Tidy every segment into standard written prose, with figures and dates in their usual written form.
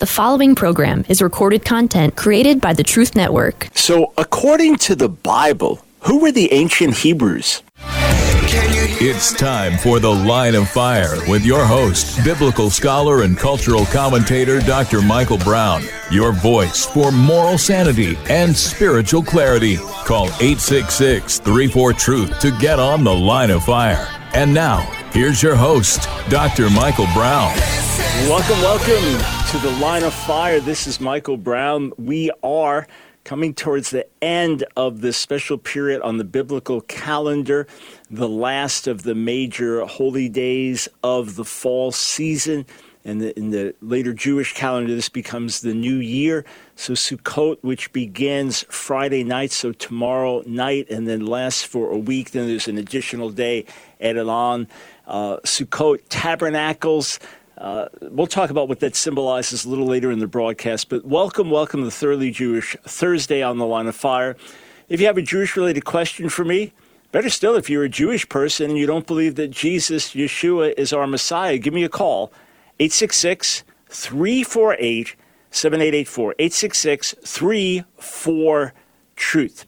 The following program is recorded content created by the Truth Network. So, according to the Bible, who were the ancient Hebrews? It's time for The Line of Fire with your host, biblical scholar and cultural commentator Dr. Michael Brown. Your voice for moral sanity and spiritual clarity. Call 866-34-TRUTH to get on The Line of Fire. And now, here's your host, Dr. Michael Brown. Welcome to The Line of Fire. This is Michael Brown. We are coming towards the end of this special period on the biblical calendar, the last of the major holy days of the fall season. And in the later Jewish calendar, this becomes the new year. So Sukkot, which begins Friday night, so tomorrow night, and then lasts for a week. Then there's an additional day added on. Sukkot Tabernacles. We'll talk about what that symbolizes a little later in the broadcast. But welcome to Thoroughly Jewish Thursday on The Line of Fire. If you have a Jewish-related question for me, better still, if you're a Jewish person and you don't believe that Jesus, Yeshua, is our Messiah, give me a call. 866-348-7884. 866-34-TRUTH.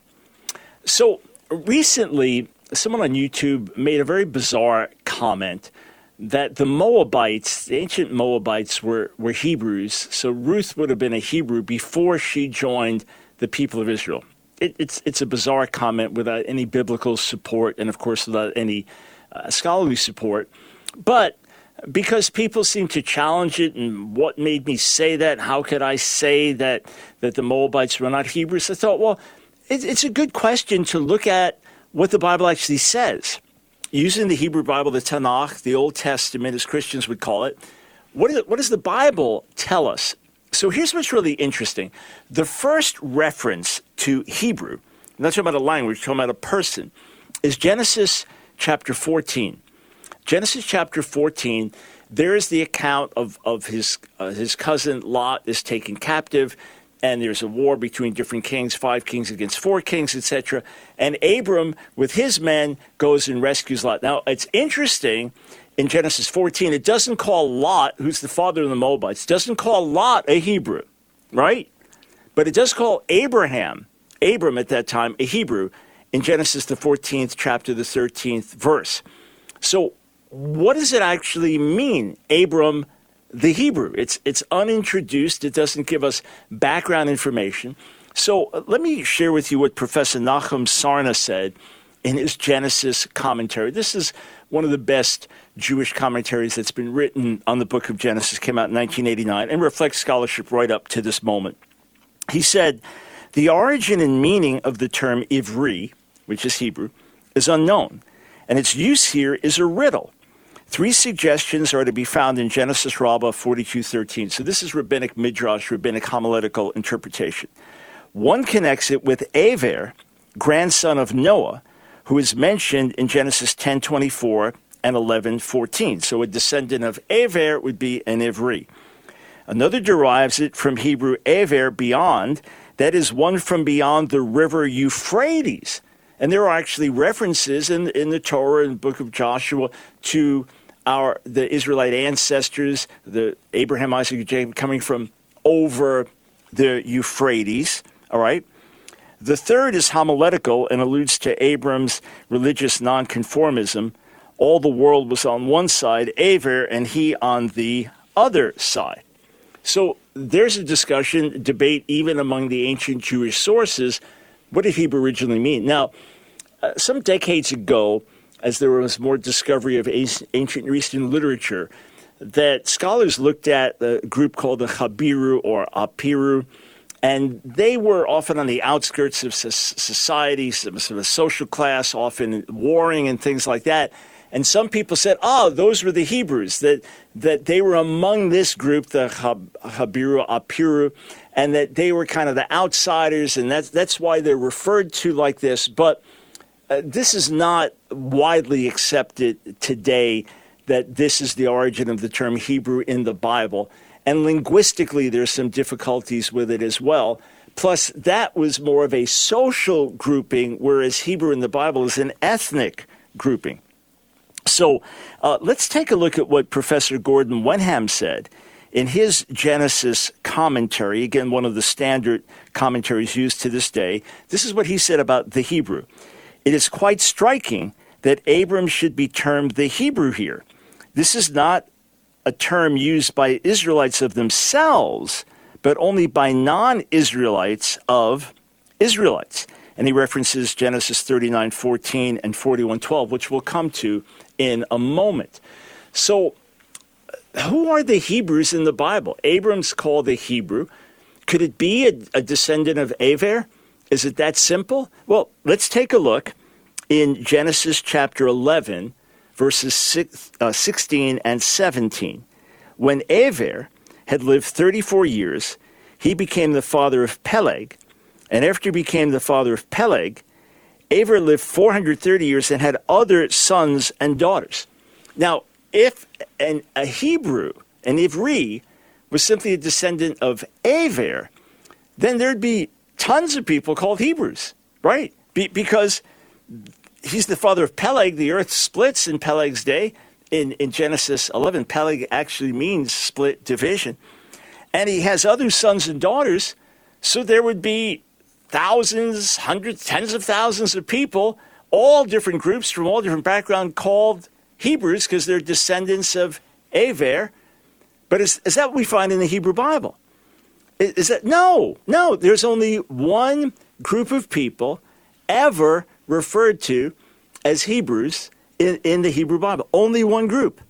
So recently, someone on YouTube made a very bizarre comment that the Moabites, the ancient Moabites, were Hebrews. So Ruth would have been a Hebrew before she joined the people of Israel. It's a bizarre comment without any biblical support and, of course, without any scholarly support. But because people seem to challenge it, and what made me say that? How could I say that the Moabites were not Hebrews? I thought, well, it's a good question to look at what the Bible actually says. Using the Hebrew Bible, the Tanakh, the Old Testament, as Christians would call it, what does the Bible tell us? So here's what's really interesting. The first reference to Hebrew, I'm not talking about a language, I'm talking about a person, is Genesis chapter 14. Genesis chapter 14, there is the account of his cousin Lot is taken captive, and there's a war between different kings, 5 kings against 4 kings, etc. And Abram, with his men, goes and rescues Lot. Now, it's interesting, in Genesis 14, it doesn't call Lot, who's the father of the Moabites, doesn't call Lot a Hebrew, right? But it does call Abram at that time, a Hebrew, in Genesis the 14th chapter, the 13th verse. So what does it actually mean, Abram the Hebrew? It's unintroduced. It doesn't give us background information. So let me share with you what Professor Nachum Sarna said in his Genesis commentary. This is one of the best Jewish commentaries that's been written on the book of Genesis. Came out in 1989 and reflects scholarship right up to this moment. He said, the origin and meaning of the term Ivri, which is Hebrew, is unknown, and its use here is a riddle. 3 suggestions are to be found in Genesis Rabbah 42:13. So this is rabbinic midrash, rabbinic homiletical interpretation. One connects it with Aver, grandson of Noah, who is mentioned in Genesis 10:24 and 11:14. So a descendant of Aver would be an Ivri. Another derives it from Hebrew Aver, beyond, that is one from beyond the river Euphrates. And there are actually references in the Torah and the book of Joshua to the Israelite ancestors, the Abraham, Isaac, and Jacob, coming from over the Euphrates, all right? The third is homiletical and alludes to Abram's religious nonconformism. All the world was on one side, Aver, and he on the other side. So there's a discussion, debate, even among the ancient Jewish sources. What did Hebrew originally mean? Now, some decades ago, as there was more discovery of ancient Near Eastern literature, that scholars looked at a group called the Chabiru or Apiru, and they were often on the outskirts of society, some sort of social class, often warring and things like that. And some people said, those were the Hebrews, that they were among this group, the Chabiru, Apiru, and that they were kind of the outsiders, and that's why they're referred to like this. But this is not widely accepted today, that this is the origin of the term Hebrew in the Bible. And linguistically, there's some difficulties with it as well. Plus, that was more of a social grouping, whereas Hebrew in the Bible is an ethnic grouping. So let's take a look at what Professor Gordon Wenham said in his Genesis commentary, again, one of the standard commentaries used to this day, this is what he said about the Hebrew. It is quite striking that Abram should be termed the Hebrew here. This is not a term used by Israelites of themselves, but only by non-Israelites of Israelites. And he references Genesis 39:14 and 41:12, which we'll come to in a moment. So who are the Hebrews in the Bible? Abram's called a Hebrew. Could it be a descendant of Aver? Is it that simple? Well, let's take a look in Genesis chapter 11, verses 16 and 17. When Aver had lived 34 years, he became the father of Peleg. And after he became the father of Peleg, Aver lived 430 years and had other sons and daughters. Now, if a Hebrew, an Ivri, was simply a descendant of Aver, then there'd be tons of people called Hebrews, right? Because he's the father of Peleg. The earth splits in Peleg's day. In Genesis 11, Peleg actually means split division. And he has other sons and daughters, so there would be thousands, hundreds, tens of thousands of people, all different groups from all different backgrounds called Hebrews because they're descendants of Aver. But is that what we find in the Hebrew Bible? Is that? No. There's only one group of people ever referred to as Hebrews in the Hebrew Bible. Only one group.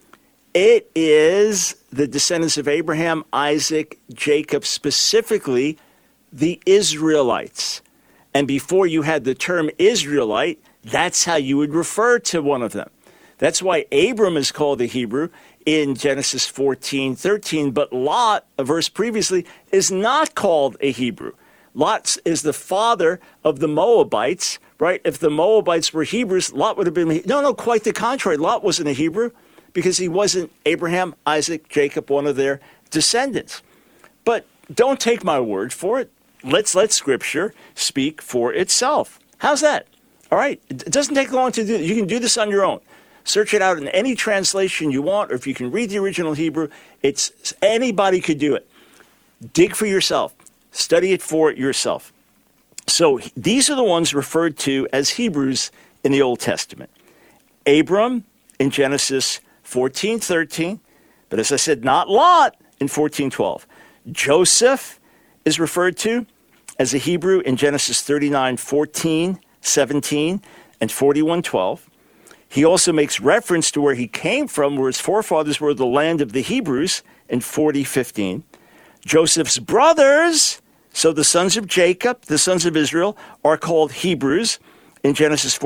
It is the descendants of Abraham, Isaac, Jacob, specifically the Israelites. And before you had the term Israelite, that's how you would refer to one of them. That's why Abram is called a Hebrew in Genesis 14:13, but Lot, a verse previously, is not called a Hebrew. Lot is the father of the Moabites, right? If the Moabites were Hebrews, Lot would have been... No, quite the contrary. Lot wasn't a Hebrew because he wasn't Abraham, Isaac, Jacob, one of their descendants. But don't take my word for it. Let's let Scripture speak for itself. How's that? All right. It doesn't take long to do. You can do this on your own. Search it out in any translation you want, or if you can read the original Hebrew, anybody could do it. Dig for yourself. Study it for yourself. So these are the ones referred to as Hebrews in the Old Testament. Abram in Genesis 14:13, but as I said, not Lot in 14:12. Joseph is referred to as a Hebrew in Genesis 39:14, 17, and 41:12. He also makes reference to where he came from, where his forefathers were the land of the Hebrews in 40:15. Joseph's brothers, so the sons of Jacob, the sons of Israel, are called Hebrews in Genesis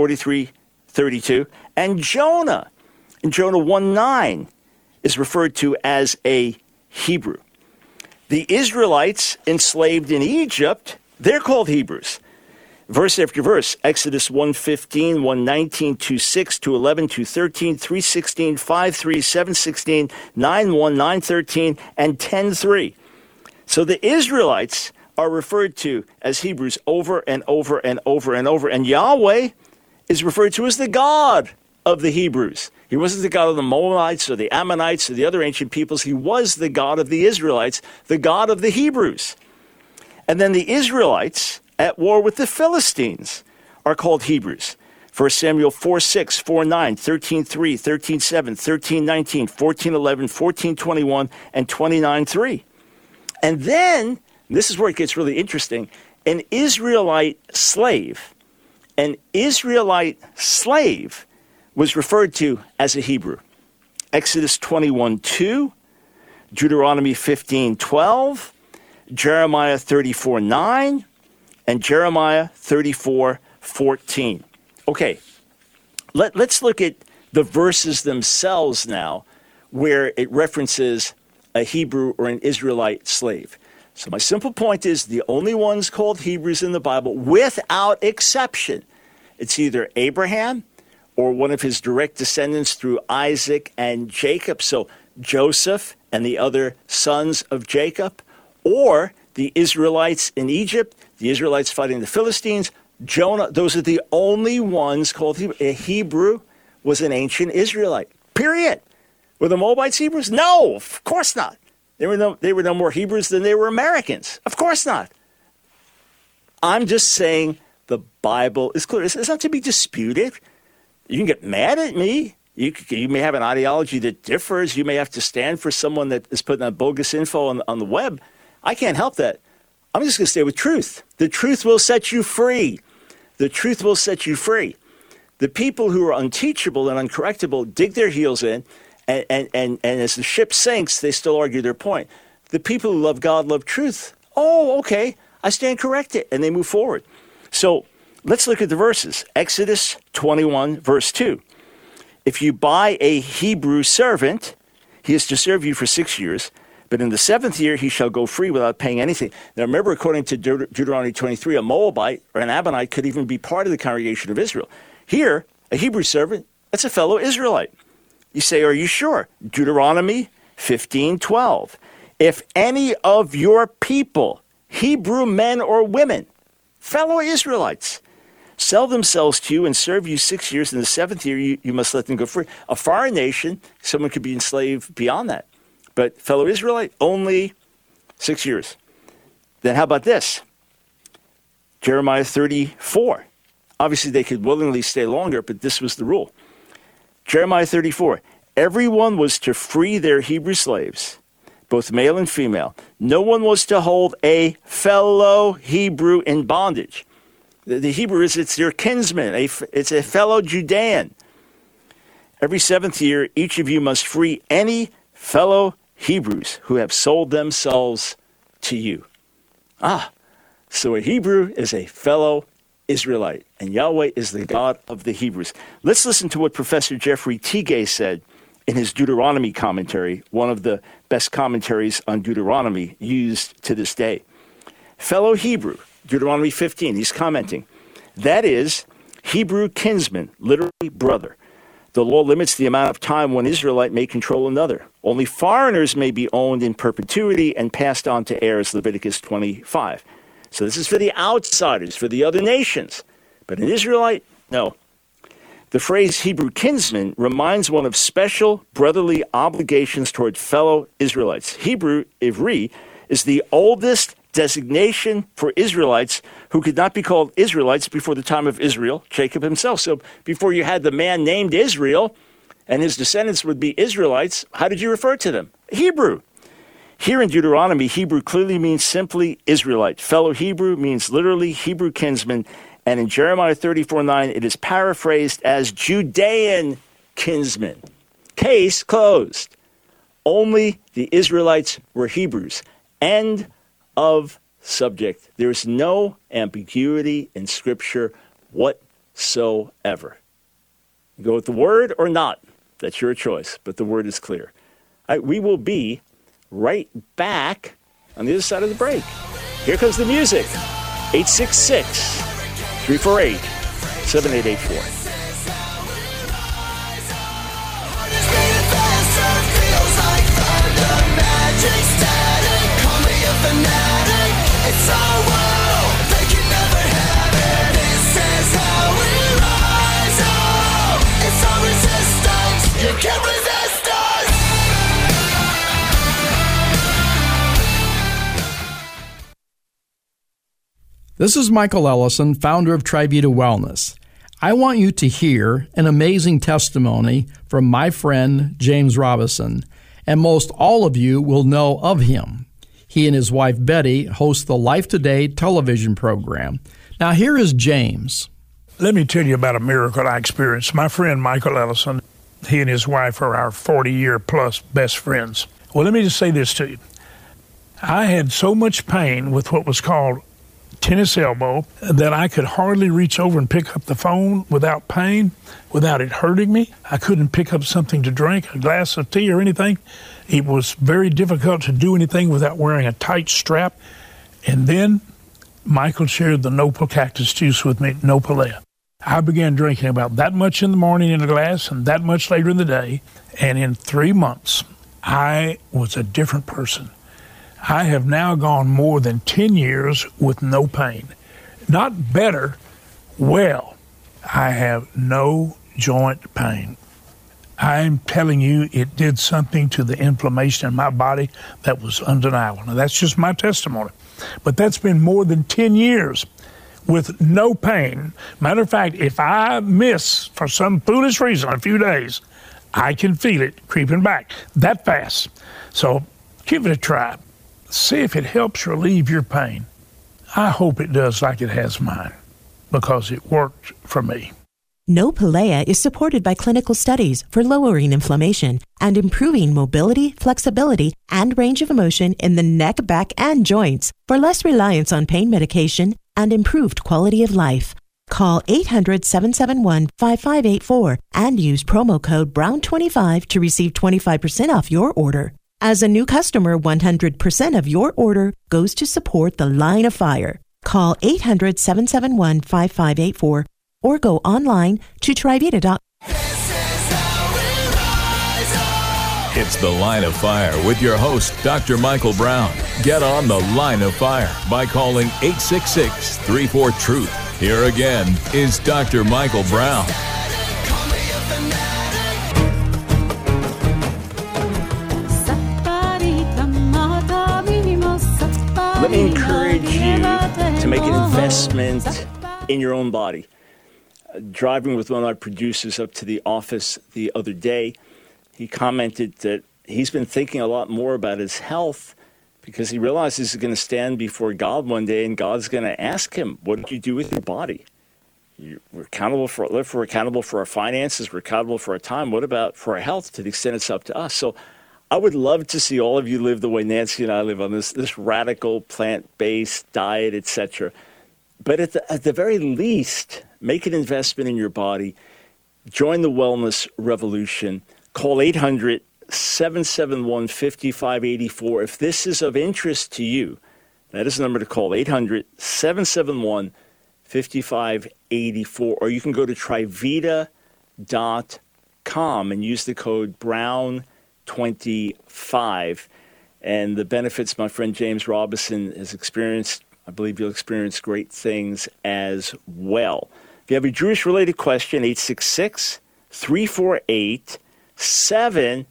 43:32. And Jonah, in Jonah 1:9, is referred to as a Hebrew. The Israelites enslaved in Egypt, they're called Hebrews. Verse after verse, Exodus 1:15, 1:19, 2:6, 2:11, 2:13, 3:16, 5:3, 7:16, 9:1, 9:13, and 10:3. So the Israelites are referred to as Hebrews over and over and over and over. And Yahweh is referred to as the God of the Hebrews. He wasn't the God of the Moabites or the Ammonites or the other ancient peoples. He was the God of the Israelites, the God of the Hebrews. And then the Israelites, at war with the Philistines, are called Hebrews. 1 Samuel 4:6, 4:9, 13:3, 13:7, 13:19, 14:11, 14:21, and 29:3. And then, this is where it gets really interesting, an Israelite slave was referred to as a Hebrew. Exodus 21:2, Deuteronomy 15:12, Jeremiah 34:9, and Jeremiah 34:14. Okay, let's look at the verses themselves now where it references a Hebrew or an Israelite slave. So my simple point is the only ones called Hebrews in the Bible, without exception, it's either Abraham or one of his direct descendants through Isaac and Jacob, so Joseph and the other sons of Jacob, or the Israelites in Egypt, the Israelites fighting the Philistines, Jonah. Those are the only ones called Hebrew. A Hebrew was an ancient Israelite, period. Were the Moabites Hebrews? No, of course not. They were no more Hebrews than they were Americans. Of course not. I'm just saying the Bible is clear. It's not to be disputed. You can get mad at me. You may have an ideology that differs. You may have to stand for someone that is putting out bogus info on the web. I can't help that. I'm just going to stay with truth. The truth will set you free. The truth will set you free. The people who are unteachable and uncorrectable dig their heels in, and as the ship sinks, they still argue their point. The people who love God love truth. Oh, okay, I stand corrected, and they move forward. So let's look at the verses. Exodus 21, verse 2. If you buy a Hebrew servant, he is to serve you for 6 years, but in the 7th year he shall go free without paying anything. Now remember, according to Deuteronomy 23, a Moabite or an Ammonite could even be part of the congregation of Israel. Here, a Hebrew servant, that's a fellow Israelite. You say, are you sure? Deuteronomy 15:12. If any of your people, Hebrew men or women, fellow Israelites, sell themselves to you and serve you 6 years, in the 7th year you must let them go free. A foreign nation, someone could be enslaved beyond that. But fellow Israelite, only 6 years. Then how about this? Jeremiah 34. Obviously, they could willingly stay longer, but this was the rule. Jeremiah 34. Everyone was to free their Hebrew slaves, both male and female. No one was to hold a fellow Hebrew in bondage. The Hebrew it's their kinsman. It's a fellow Judean. Every 7th year, each of you must free any fellow Hebrews who have sold themselves to you. So a Hebrew is a fellow Israelite, and Yahweh is the God of the Hebrews. Let's listen to what Professor Jeffrey Tigay said in his Deuteronomy commentary, one of the best commentaries on Deuteronomy used to this day. Fellow Hebrew, Deuteronomy 15, he's commenting, that is, Hebrew kinsman, literally brother. The law limits the amount of time one Israelite may control another. Only foreigners may be owned in perpetuity and passed on to heirs, Leviticus 25. So this is for the outsiders, for the other nations. But an Israelite, no. The phrase Hebrew kinsman reminds one of special brotherly obligations toward fellow Israelites. Hebrew, Ivri, is the oldest designation for Israelites who could not be called Israelites before the time of Israel, Jacob himself. So before you had the man named Israel and his descendants would be Israelites, how did you refer to them? Hebrew. Here in Deuteronomy, Hebrew clearly means simply Israelite. Fellow Hebrew means literally Hebrew kinsman. And in Jeremiah 34:9, it is paraphrased as Judean kinsman. Case closed. Only the Israelites were Hebrews. End of subject. There is no ambiguity in Scripture whatsoever. Go with the word or not. That's your choice, but the word is clear. We will be right back on the other side of the break. Here comes the music. 866-348-7884. It's our world, they can never have it. This is how we rise up. It's our resistance, you can't resist us. This is Michael Ellison, founder of Trivita Wellness. I want you to hear an amazing testimony from my friend James Robison, and most all of you will know of him. He and his wife, Betty, host the Life Today television program. Now, here is James. Let me tell you about a miracle I experienced. My friend, Michael Ellison, he and his wife are our 40-year-plus best friends. Well, let me just say this to you. I had so much pain with what was called tennis elbow that I could hardly reach over and pick up the phone without pain, without it hurting me. I couldn't pick up something to drink, a glass of tea or anything. It was very difficult to do anything without wearing a tight strap. And then Michael shared the Nopal cactus juice with me, Nopalea. I began drinking about that much in the morning in a glass and that much later in the day. And in 3 months, I was a different person. I have now gone more than 10 years with no pain. Not better, well, I have no joint pain. I'm telling you, it did something to the inflammation in my body that was undeniable. Now, that's just my testimony. But that's been more than 10 years with no pain. Matter of fact, if I miss for some foolish reason a few days, I can feel it creeping back that fast. So give it a try. See if it helps relieve your pain. I hope it does like it has mine, because it worked for me. No Pelea is supported by clinical studies for lowering inflammation and improving mobility, flexibility, and range of motion in the neck, back, and joints for less reliance on pain medication and improved quality of life. Call 800-771-5584 and use promo code BROWN25 to receive 25% off your order. As a new customer, 100% of your order goes to support the Line of Fire. Call 800-771-5584 or go online to Trivita.com. It's The Line of Fire with your host, Dr. Michael Brown. Get on The Line of Fire by calling 866-34-TRUTH. Here again is Dr. Michael Brown. Let me encourage you to make an investment in your own body. Driving with one of our producers up to the office the other day, he commented that he's been thinking a lot more about his health because he realizes he's going to stand before God one day and God's going to ask him, what did you do with your body? We're accountable for our life, we're accountable for our finances, we're accountable for our time. What about for our health to the extent it's up to us? So I would love to see all of you live the way Nancy and I live on this radical plant-based diet, etc. But at the very least, make an investment in your body. Join the wellness revolution. Call 800-771-5584. If this is of interest to you, that is the number to call, 800-771-5584. Or you can go to Trivita.com and use the code BROWN25. And the benefits my friend James Robison has experienced, I believe you'll experience great things as well. If you have a Jewish-related question, 866-348-7884,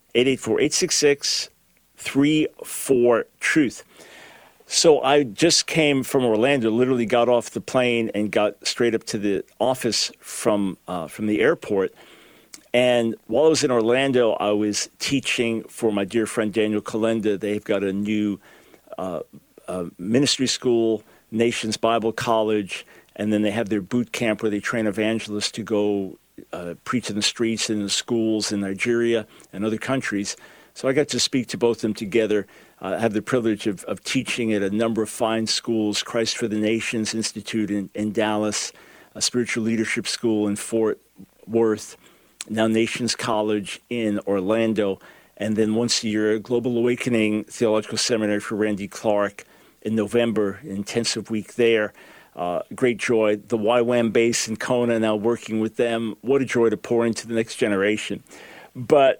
866-34-TRUTH. So I just came from Orlando, literally got off the plane and got straight up to the office from the airport. And while I was in Orlando, I was teaching for my dear friend Daniel Kalenda. They've got a new ministry school, Nations Bible College, and then they have their boot camp where they train evangelists to go preach in the streets and in the schools in Nigeria and other countries. So I got to speak to both of them together. I have the privilege of teaching at a number of fine schools, Christ for the Nations Institute in Dallas, a spiritual leadership school in Fort Worth, now Nations College in Orlando, and then once a year, Global Awakening Theological Seminary for Randy Clark in November, an intensive week there. Great joy. The YWAM base in Kona, now working with them. What a joy to pour into the next generation. But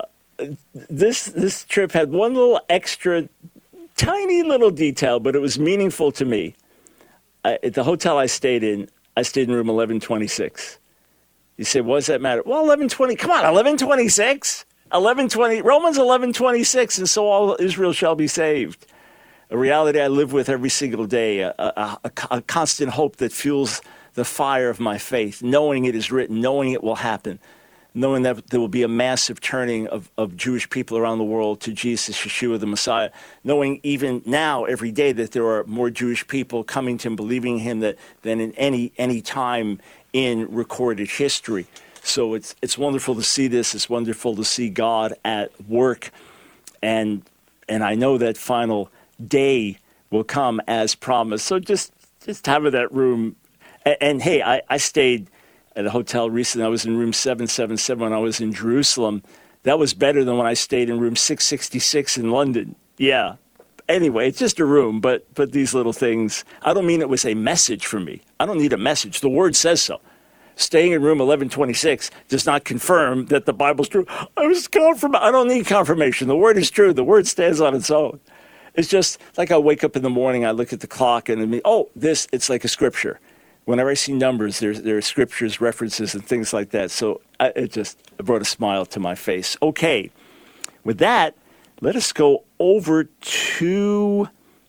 this trip had one little extra, tiny little detail, but it was meaningful to me. At the hotel I stayed in room 1126. You say, what does that matter? Well, 1120, come on, 1126? 1120, Romans 11:26, and so all Israel shall be saved. A reality I live with every single day, a constant hope that fuels the fire of my faith, knowing it is written, knowing it will happen, knowing that there will be a massive turning of Jewish people around the world to Jesus, Yeshua, the Messiah, knowing even now, every day, that there are more Jewish people coming to him, believing in him than in any time in recorded history. So it's wonderful to see this. It's wonderful to see God at work. And I know that final day will come as promised. So just having that room. And hey, I stayed at a hotel recently. I was in room 777 when I was in Jerusalem. That was better than when I stayed in room 666 in London. Yeah. Anyway, it's just a room, but these little things, I don't mean it was a message for me. I don't need a message. The Word says so. Staying in room 1126 does not confirm that the Bible's true. I don't need confirmation. The Word is true. The Word stands on its own. It's just like I wake up in the morning, I look at the clock, and it's like a scripture. whenever I see numbers, there are scriptures, references, and things like that. So it just brought a smile to my face. Okay, with that, let us go over to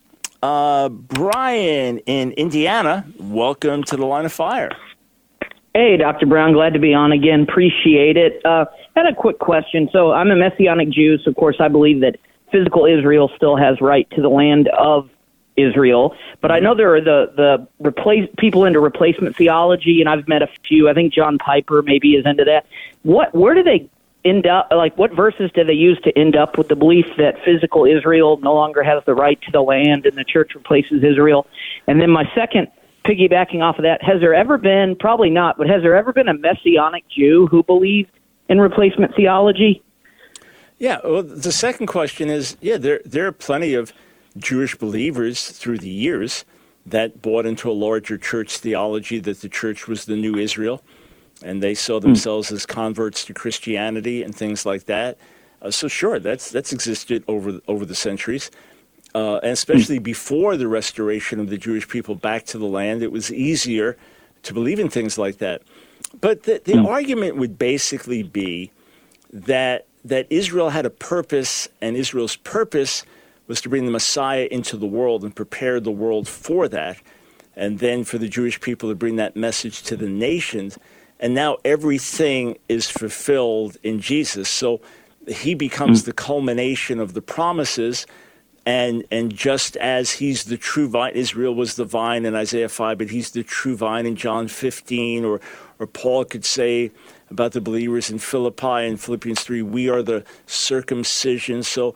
Brian in Indiana. Welcome to the Line of Fire. Hey, Dr. Brown, glad to be on again. Appreciate it. Had a quick question. So I'm a Messianic Jew, so of course I believe that physical Israel still has right to the land of Israel. But I know there are the people into replacement theology, and I've met a few. I think John Piper maybe is into that. Where do they end up? Like, what verses do they use to end up with the belief that physical Israel no longer has the right to the land and the church replaces Israel? And then my second, piggybacking off of that, has there ever been, probably not, but has there ever been a Messianic Jew who believed in replacement theology? Yeah, well, the second question is, there are plenty of Jewish believers through the years that bought into a larger church theology that the church was the new Israel, and they saw themselves as converts to Christianity and things like that. So sure, that's existed over the centuries. And especially before the restoration of the Jewish people back to the land, it was easier to believe in things like that. But the argument would basically be that Israel had a purpose, and Israel's purpose was to bring the Messiah into the world and prepare the world for that, and then for the Jewish people to bring that message to the nations. And now everything is fulfilled in Jesus. So he becomes the culmination of the promises. And just as he's the true vine, Israel was the vine in Isaiah 5, but he's the true vine in John 15, or Paul could say about the believers in Philippi in Philippians 3, we are the circumcision. So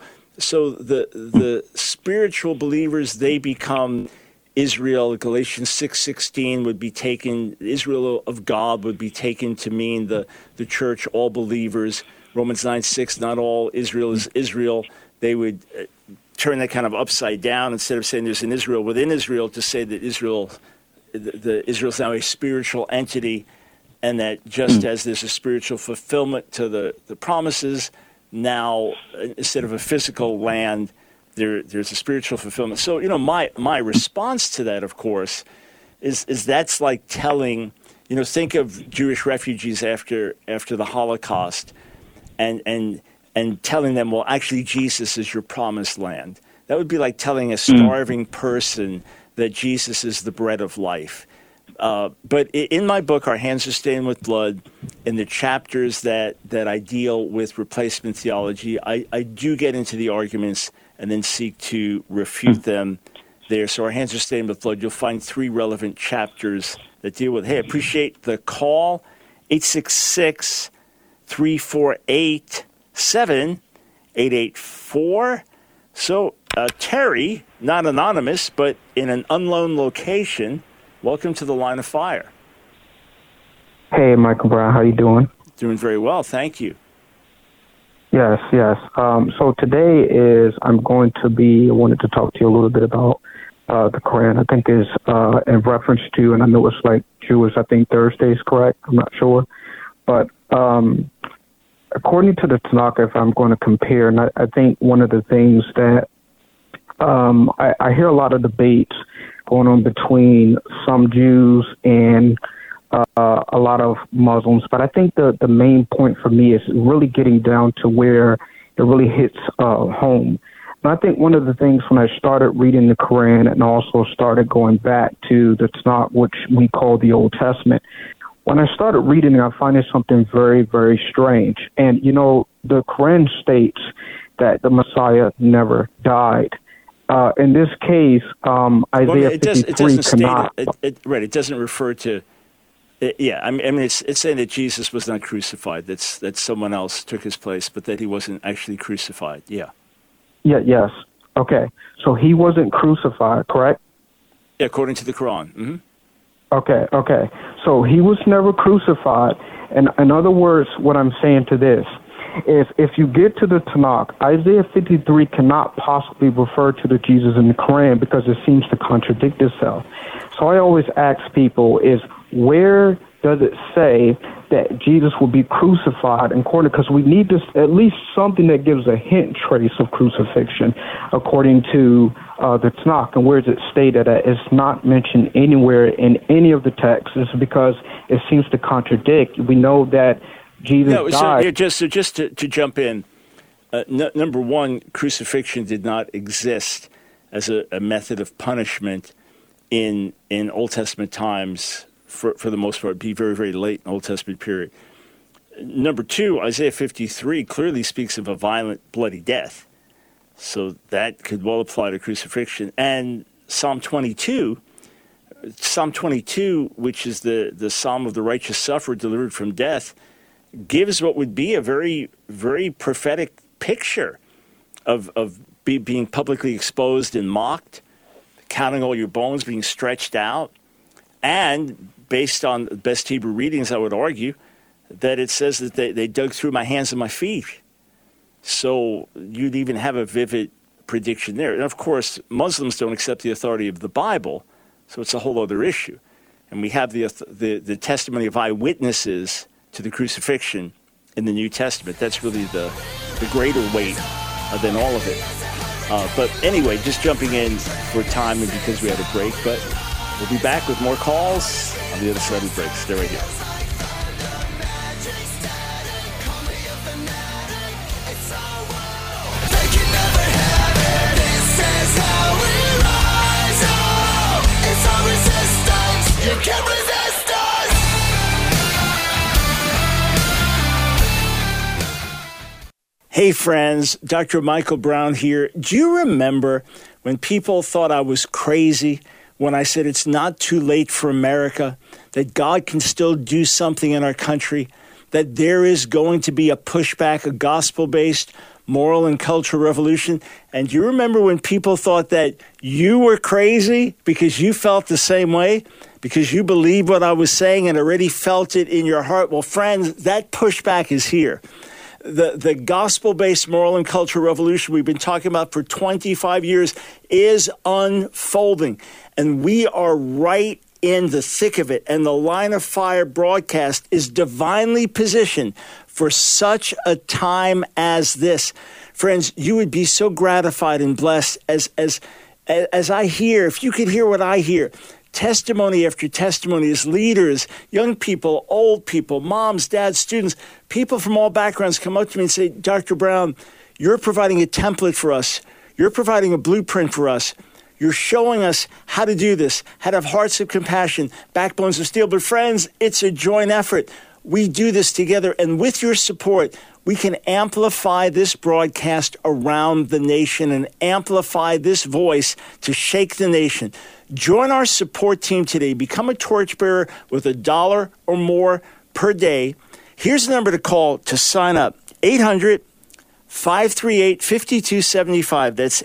the spiritual believers, they become Israel. Galatians 6:16 would be taken, Israel of God would be taken to mean the church, all believers. Romans 9:6, not all Israel is Israel. They would turn that kind of upside down, instead of saying there's an Israel within Israel, to say that Israel's now a spiritual entity, and that just as there's a spiritual fulfillment to the promises, now instead of a physical land, there's a spiritual fulfillment. So, my response to that, of course, is that's like telling, think of Jewish refugees after the Holocaust, and telling them, well, actually, Jesus is your promised land. That would be like telling a starving person that Jesus is the bread of life. But in my book, Our Hands Are Stained with Blood, in the chapters that I deal with replacement theology, I do get into the arguments and then seek to refute them there. So Our Hands Are Stained with Blood, you'll find 3 relevant chapters that deal with, hey, I appreciate the call, 866-348-7884. So, Terry, not anonymous, but in an unknown location, welcome to the Line of Fire. Hey, Michael Brown, how you doing? Doing very well, thank you. Yes. So today I wanted to talk to you a little bit about the Quran. I think is in reference to, and I know it's like Jewish, I think Thursday is correct, I'm not sure. But according to the Tanakh, if I'm going to compare, and I think one of the things that I hear a lot of debates going on between some Jews and a lot of Muslims, but I think the main point for me is really getting down to where it really hits home. And I think one of the things when I started reading the Quran and also started going back to the Tanakh, which we call the Old Testament, when I started reading it, I find it something very, very strange. And, the Quran states that the Messiah never died. In this case, Isaiah 53 cannot... It doesn't refer to... it's saying that Jesus was not crucified, that someone else took his place, but that he wasn't actually crucified, yeah. Yes. Okay. So he wasn't crucified, correct? Yeah, according to the Quran. Mm-hmm. Okay. So he was never crucified. And in other words, what I'm saying to this is if you get to the Tanakh, Isaiah 53 cannot possibly refer to the Jesus in the Quran because it seems to contradict itself. So I always ask people is where does it say that Jesus will be crucified according, because we need this, at least something that gives a hint trace of crucifixion according to the Tanakh. And where is it stated at? It's not mentioned anywhere in any of the texts. It's because it seems to contradict. We know that Jesus died. So just to jump in, number one, crucifixion did not exist as a method of punishment in Old Testament times. For the most part, be very, very late in the Old Testament period. Number two, Isaiah 53 clearly speaks of a violent, bloody death. So that could well apply to crucifixion. And Psalm 22, which is the Psalm of the righteous sufferer delivered from death, gives what would be a very, very prophetic picture of being publicly exposed and mocked, counting all your bones, being stretched out, and based on the best Hebrew readings, I would argue that it says that they dug through my hands and my feet. So you'd even have a vivid prediction there. And, of course, Muslims don't accept the authority of the Bible, so it's a whole other issue. And we have the testimony of eyewitnesses to the crucifixion in the New Testament. That's really the greater weight than all of it. But anyway, just jumping in for time and because we had a break. But we'll be back with more calls on the other side of the break. Stay right here. Hey friends, Dr. Michael Brown here. Do you remember when people thought I was crazy when I said it's not too late for America, that God can still do something in our country, that there is going to be a pushback, a gospel-based moral and cultural revolution? And do you remember when people thought that you were crazy because you felt the same way, because you believed what I was saying and already felt it in your heart? Well, friends, that pushback is here. The gospel-based moral and cultural revolution we've been talking about for 25 years is unfolding. And we are right in the thick of it. And the Line of Fire broadcast is divinely positioned for such a time as this. Friends, you would be so gratified and blessed as I hear, if you could hear what I hear, testimony after testimony as leaders, young people, old people, moms, dads, students, people from all backgrounds come up to me and say, Dr. Brown, you're providing a template for us. You're providing a blueprint for us. You're showing us how to do this, how to have hearts of compassion, backbones of steel. But friends, it's a joint effort. We do this together. And with your support, we can amplify this broadcast around the nation and amplify this voice to shake the nation. Join our support team today. Become a torchbearer with $1 or more per day. Here's the number to call to sign up. 800-538-5275. That's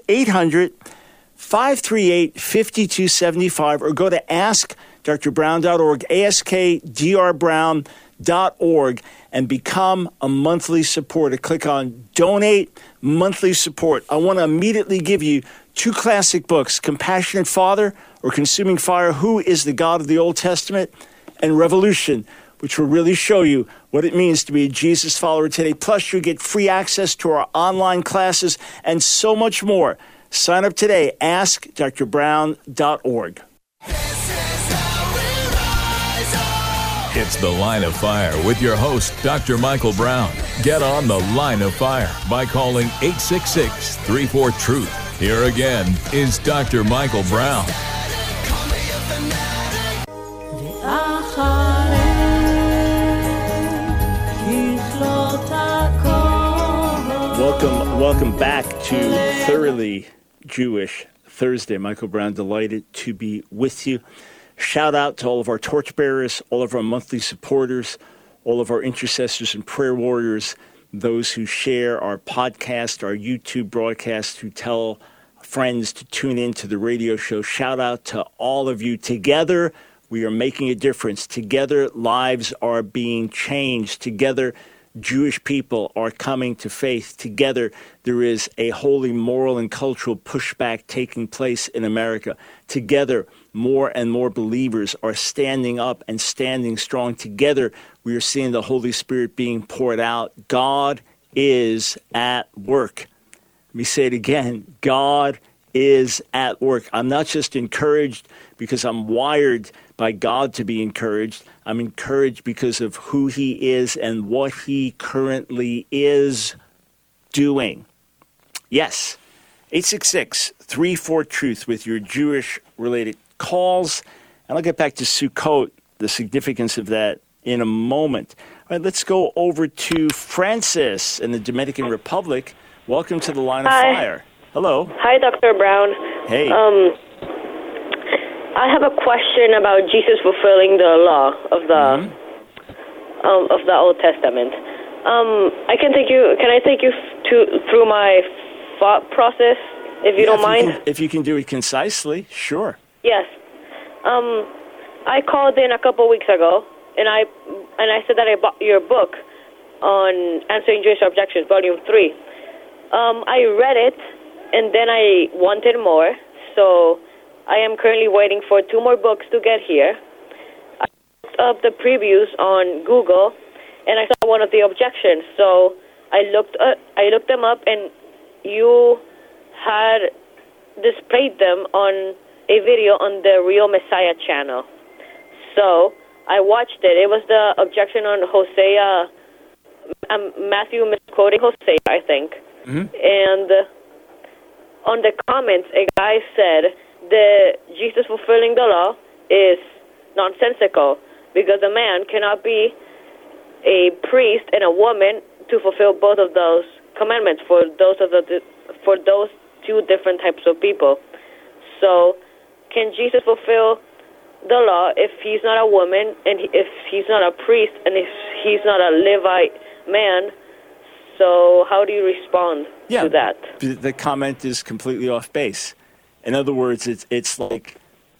800-538-5275. Or go to askdrbrown.org, askdrbrown.org, and become a monthly supporter. Click on Donate Monthly Support. I want to immediately give you 2 classic books, Compassionate Father or Consuming Fire, Who is the God of the Old Testament, and Revolution, which will really show you what it means to be a Jesus follower today. Plus, you get free access to our online classes and so much more. Sign up today, askdrbrown.org. It's The Line of Fire with your host, Dr. Michael Brown. Get on The Line of Fire by calling 866-34-TRUTH. Here again is Dr. Michael Brown. Welcome back to Thoroughly Jewish Thursday. Michael Brown, delighted to be with you. Shout out to all of our torchbearers, all of our monthly supporters, all of our intercessors and prayer warriors, those who share our podcast, our YouTube broadcast, who tell friends to tune in to the radio show. Shout out to all of you. Together, we are making a difference. Together, lives are being changed. Together, Jewish people are coming to faith. Together, there is a holy, moral, and cultural pushback taking place in America. Together, more and more believers are standing up and standing strong. Together, we are seeing the Holy Spirit being poured out. God is at work. Let me say it again. God is at work. I'm not just encouraged because I'm wired by God to be encouraged. I'm encouraged because of who he is and what he currently is doing. Yes, 866-34-TRUTH with your Jewish-related calls. And I'll get back to Sukkot, the significance of that, in a moment. All right, let's go over to Francis in the Dominican Republic. Welcome to the Line of Fire. Hello. Hi, Dr. Brown. Hey. I have a question about Jesus fulfilling the law of the Old Testament. Can I take you through my thought process, if you don't mind? If you can do it concisely, sure. Yes. I called in a couple weeks ago, and I said that I bought your book on Answering Jewish Objections, Volume 3. I read it, and then I wanted more, so I am currently waiting for 2 more books to get here. I looked up the previews on Google, and I saw one of the objections. So I looked them up, and you had displayed them on a video on the Real Messiah channel. So I watched it. It was the objection on Hosea, Matthew misquoting Hosea, I think. Mm-hmm. And on the comments, a guy said that Jesus fulfilling the law is nonsensical because a man cannot be a priest and a woman to fulfill both of those commandments for those 2 different types of people. So, can Jesus fulfill the law if he's not a woman and if he's not a priest and if he's not a Levite man? So how do you respond to that? The comment is completely off base. In other words, it's like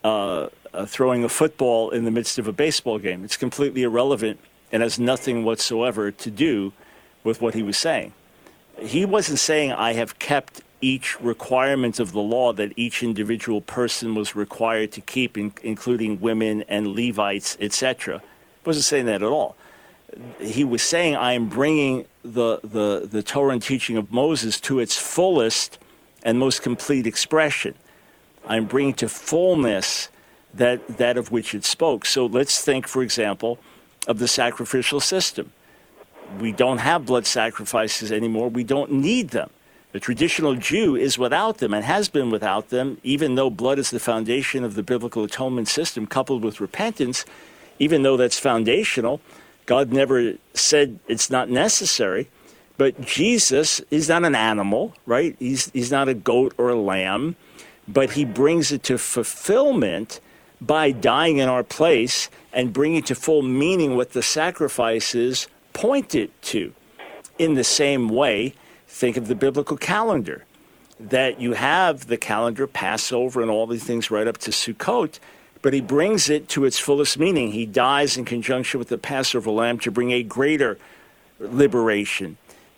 throwing a football in the midst of a baseball game. It's completely irrelevant and has nothing whatsoever to do with what he was saying. He wasn't saying I have kept each requirement of the law that each individual person was required to keep, including women and Levites, etc. He wasn't saying that at all. He was saying I am bringing the Torah and teaching of Moses to its fullest and most complete expression. I'm bringing to fullness that of which it spoke. So let's think, for example, of the sacrificial system. We don't have blood sacrifices anymore. We don't need them. The traditional Jew is without them and has been without them, even though blood is the foundation of the biblical atonement system, coupled with repentance. Even though that's foundational, God never said it's not necessary. But Jesus is not an animal, right? He's not a goat or a lamb, but he brings it to fulfillment by dying in our place and bringing to full meaning what the sacrifices pointed to. In the same way, think of the biblical calendar, that you have the calendar, Passover, and all these things right up to Sukkot, but he brings it to its fullest meaning. He dies in conjunction with the Passover lamb to bring a greater liberation.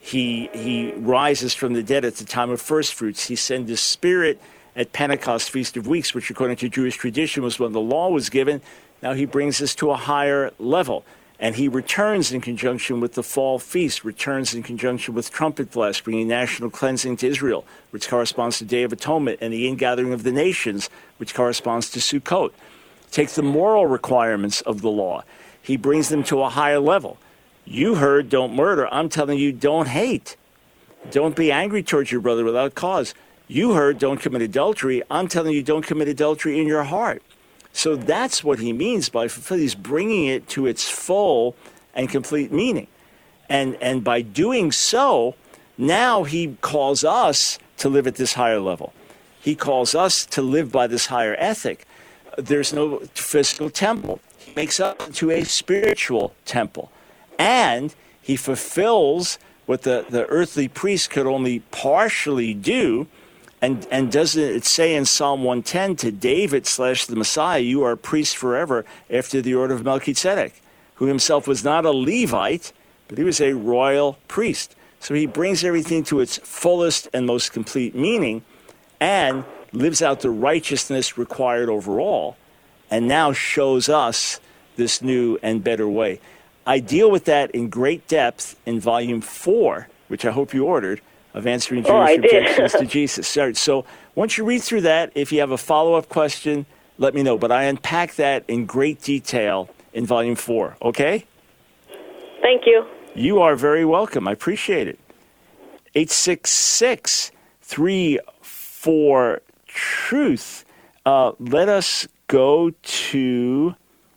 He rises from the dead at the time of first fruits. He sends his Spirit at Pentecost, Feast of Weeks, which according to Jewish tradition was when the law was given. Now he brings us to a higher level. And he returns in conjunction with the fall feast, returns in conjunction with trumpet blast, bringing national cleansing to Israel, which corresponds to Day of Atonement, and the ingathering of the nations, which corresponds to Sukkot. Take the moral requirements of the law. He brings them to a higher level. You heard, don't murder. I'm telling you, don't hate. Don't be angry towards your brother without cause. You heard, don't commit adultery. I'm telling you, don't commit adultery in your heart. So that's what he means by fulfilling. He's bringing it to its full and complete meaning. And by doing so, now he calls us to live at this higher level. He calls us to live by this higher ethic. There's no physical temple. He makes us into a spiritual temple. And he fulfills what the earthly priest could only partially do. And doesn't it say in Psalm 110 to David / the Messiah, you are a priest forever after the order of Melchizedek, who himself was not a Levite, but he was a royal priest. So he brings everything to its fullest and most complete meaning and lives out the righteousness required overall, and now shows us this new and better way. I deal with that in great depth in Volume 4, which I hope you ordered, of Answering Jewish Objections to Jesus. So once you read through that, if you have a follow-up question, let me know. But I unpack that in great detail in Volume 4, okay? Thank you. You are very welcome. I appreciate it. 866-34-TRUTH. Let us go to,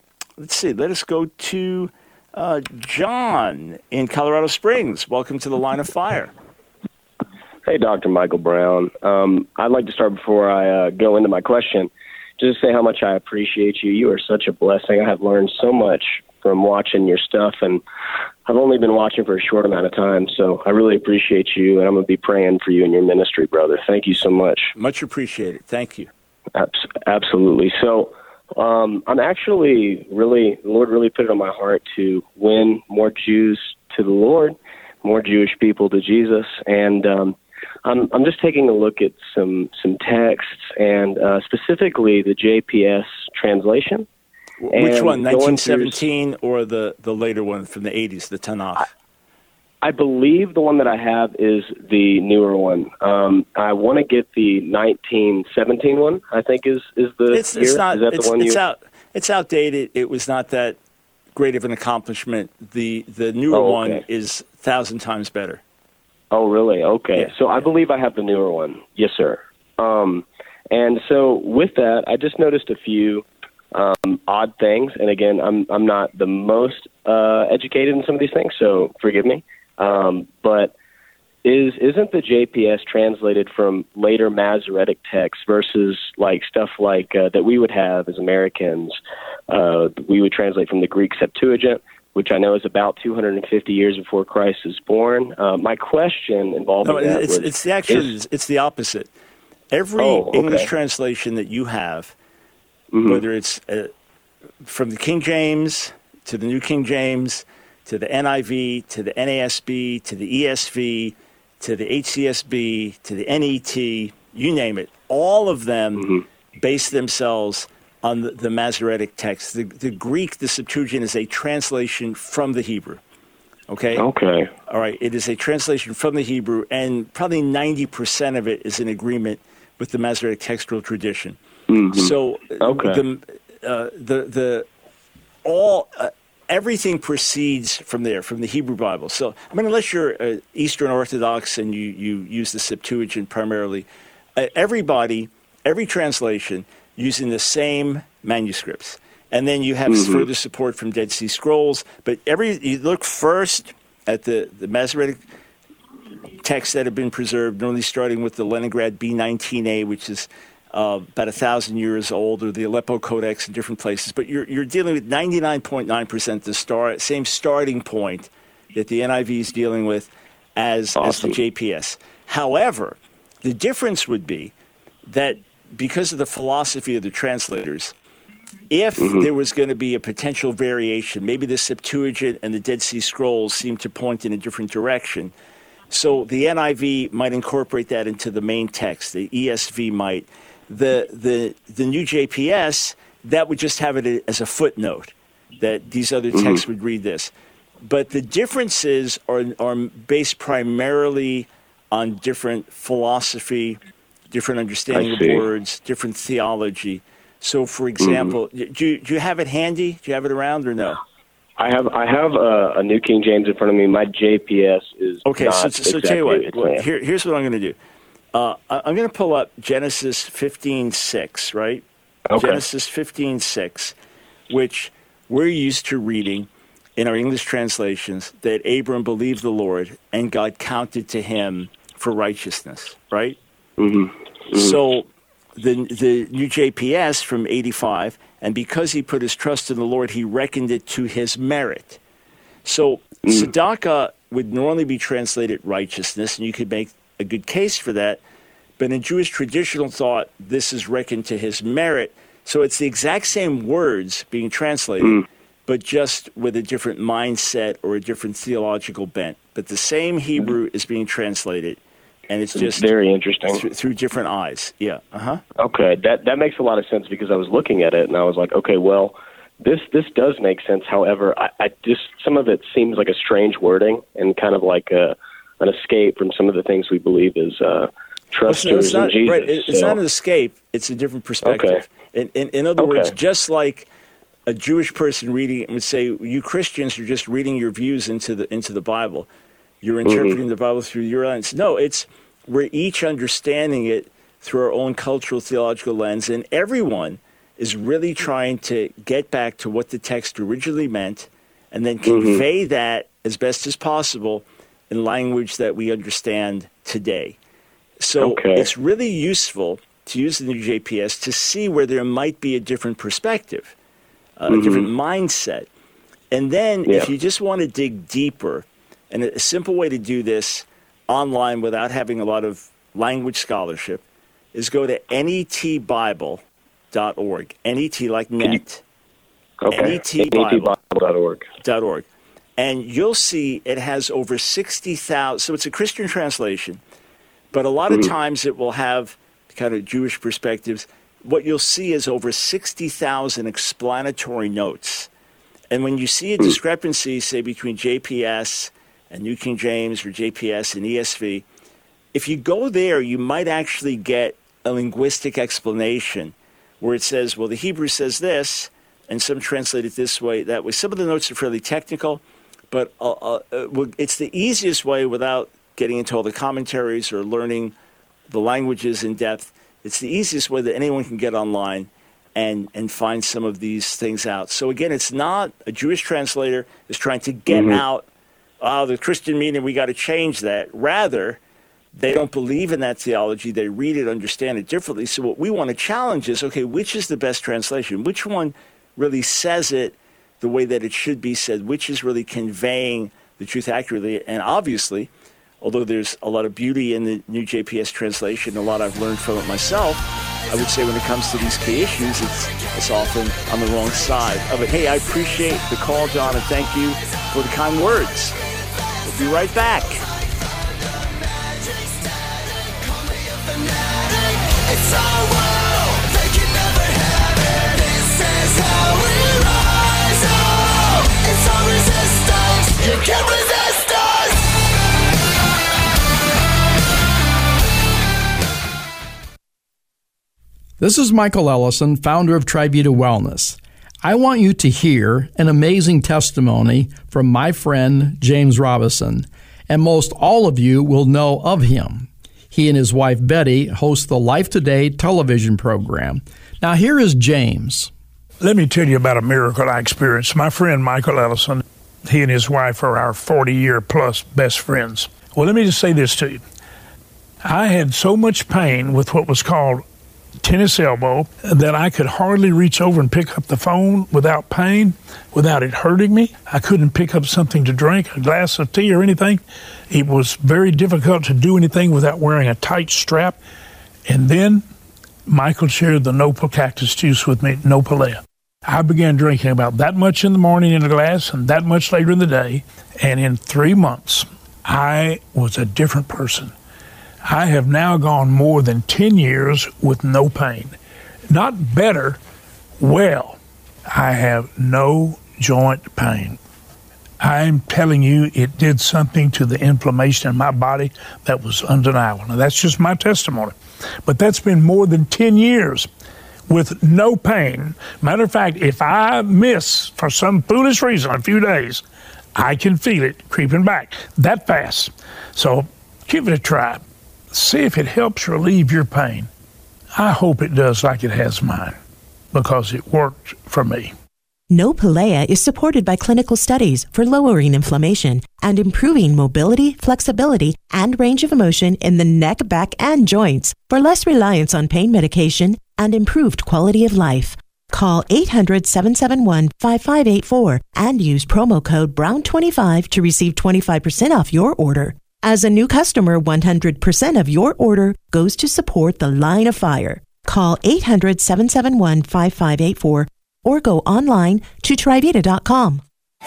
John in Colorado Springs. Welcome to the Line of Fire. Hey, Dr. Michael Brown. I'd like to start before I go into my question, just to say how much I appreciate you. You are such a blessing. I have learned so much from watching your stuff, and I've only been watching for a short amount of time, so I really appreciate you, and I'm going to be praying for you and your ministry, brother. Thank you so much. Much appreciated. Thank you. Absolutely. So I'm actually the Lord really put it on my heart to win more Jews to the Lord, more Jewish people to Jesus, and I'm just taking a look at some texts, and specifically the JPS translation. Which one, 1917 or the later one from the 80s, the Tanakh? I believe the one that I have is the newer one. I want to get the 1917 one, I think is the year. It's not, is that the one it's outdated. It was not that great of an accomplishment. The newer one is 1,000 times better. Oh, really? Okay. Yeah. So I believe I have the newer one. Yes, sir. And so with that, I just noticed a few odd things. And again, I'm not the most educated in some of these things, so forgive me. But isn't the JPS translated from later Masoretic texts versus like stuff like that we would have as Americans? We would translate from the Greek Septuagint, which I know is about 250 years before Christ is born. My question involving it's the opposite. Every English translation that you have, whether it's from the King James to the New King James to the NIV to the NASB to the ESV to the HCSB to the NET, you name it, all of them base themselves on the Masoretic text. The Greek, the Septuagint, is a translation from the Hebrew. Okay? Okay. All right. It is a translation from the Hebrew, and probably 90% of it is in agreement with the Masoretic textual tradition. So everything proceeds from there, from the Hebrew Bible. So, I mean, unless you're Eastern Orthodox and you use the Septuagint primarily, every translation using the same manuscripts. And then you have further support from Dead Sea Scrolls. But you look first at the Masoretic texts that have been preserved, normally starting with the Leningrad B19A, which is about 1,000 years old, or the Aleppo Codex in different places. But you're dealing with 99.9% the same starting point that the NIV is dealing with as the JPS. However, the difference would be that because of the philosophy of the translators, if there was going to be a potential variation, maybe the Septuagint and the Dead Sea Scrolls seem to point in a different direction. So the NIV might incorporate that into the main text. The ESV might. The new JPS, that would just have it as a footnote, that these other texts would read this. But the differences are based primarily on different philosophy, different understanding of words, different theology. So, for example, do you have it handy? Do you have it around or no? I have a New King James in front of me. My JPS is okay. Not so exactly tell you what. Here's what I'm going to do. I'm going to pull up Genesis 15:6, right? Okay. Genesis 15:6, which we're used to reading in our English translations, that Abram believed the Lord and God counted to him for righteousness, right? So the new JPS from 85, and because he put his trust in the Lord, he reckoned it to his merit. So tzedakah would normally be translated righteousness, and you could make a good case for that. But in Jewish traditional thought, this is reckoned to his merit. So it's the exact same words being translated, but just with a different mindset or a different theological bent. But the same Hebrew is being translated, and it's just very interesting through different eyes. Yeah. Okay, that makes a lot of sense, because I was looking at it and I was like, okay, well, this does make sense. However, I just, some of it seems like a strange wording and kind of like an escape from some of the things we believe is trusters in Jesus. Right, it's not an escape. It's a different perspective. Okay. In other words, just like a Jewish person reading it would say, you Christians are just reading your views into the Bible. You're interpreting the Bible through your lens. No, we're each understanding it through our own cultural theological lens, and everyone is really trying to get back to what the text originally meant and then convey that as best as possible in language that we understand today. So it's really useful to use the new JPS to see where there might be a different perspective, a different mindset. And then if you just want to dig deeper, and a simple way to do this online without having a lot of language scholarship is go to netbible.org. NET like net. netbible.org. And you'll see it has over 60,000. So it's a Christian translation, but a lot of times it will have kind of Jewish perspectives. What you'll see is over 60,000 explanatory notes. And when you see a discrepancy, say, between JPS and New King James or JPS and ESV, if you go there, you might actually get a linguistic explanation where it says, well, the Hebrew says this, and some translate it this way, that way. Some of the notes are fairly technical, but it's the easiest way without getting into all the commentaries or learning the languages in depth. It's the easiest way that anyone can get online and find some of these things out. So again, it's not a Jewish translator is trying to get out, the Christian meaning, we got to change that. Rather, they don't believe in that theology. They read it, understand it differently. So what we want to challenge is, okay, which is the best translation? Which one really says it the way that it should be said? Which is really conveying the truth accurately? And obviously, although there's a lot of beauty in the new JPS translation, a lot I've learned from it myself, I would say when it comes to these key issues, it's often on the wrong side of it. Hey, I appreciate the call, John, and thank you for the kind words. We'll be right back. It's our world, they can never have it. This is how we rise. Oh, it's our resistance, you can't resist us. This is Michael Ellison, founder of Trivita Wellness. I want you to hear an amazing testimony from my friend James Robison, and most all of you will know of him. He and his wife Betty host the Life Today television program. Now here is James. Let me tell you about a miracle I experienced. My friend Michael Ellison, he and his wife are our 40-year-plus best friends. Well, let me just say this to you. I had so much pain with what was called tennis elbow that I could hardly reach over and pick up the phone without pain, without it hurting me. I couldn't pick up something to drink, a glass of tea or anything. It was very difficult to do anything without wearing a tight strap. And then Michael shared the Nopal cactus juice with me, Nopalea. I began drinking about that much in the morning in a glass and that much later in the day. And in 3 months, I was a different person. I have now gone more than 10 years with no pain. Not better, well, I have no joint pain. I'm telling you, it did something to the inflammation in my body that was undeniable. Now, that's just my testimony. But that's been more than 10 years with no pain. Matter of fact, if I miss, for some foolish reason, a few days, I can feel it creeping back that fast. So give it a try. See if it helps relieve your pain. I hope it does like it has mine, because it worked for me. Nopalea is supported by clinical studies for lowering inflammation and improving mobility, flexibility, and range of motion in the neck, back, and joints for less reliance on pain medication and improved quality of life. Call 800-771-5584 and use promo code BROWN25 to receive 25% off your order. As a new customer, 100% of your order goes to support the Line of Fire. Call 800-771-5584 or go online to Trivita.com.